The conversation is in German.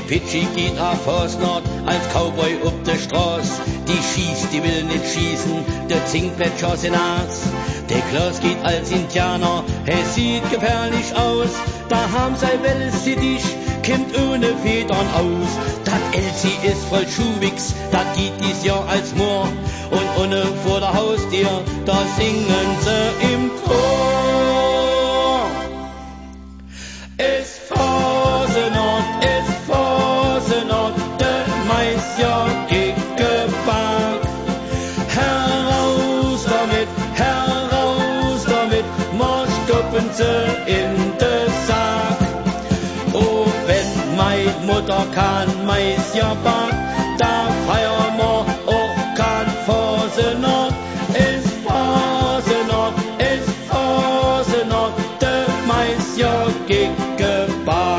Pitschi geht a Forstnord als Cowboy up de Straß. Die schießt, die will nicht schießen, der Zinkplätscher in Aas. Der Klaus geht als Indianer, er sieht gefährlich aus. Da haben sei Welles sie dich, kommt ohne Federn aus. Dat Elsie ist voll Schuhwix, dat geht dies Jahr als Moor. Und ohne vor der Haustür, da singen sie im Chor. Es Fasenort, der Maisjahr geback. Heraus damit, mal stoppen sie in de Sack. Oh, wenn mein Mutter kann Maisjahr back, da feiern wir auch kein Fasenort. Es Fasenort, der Maisjahr geback.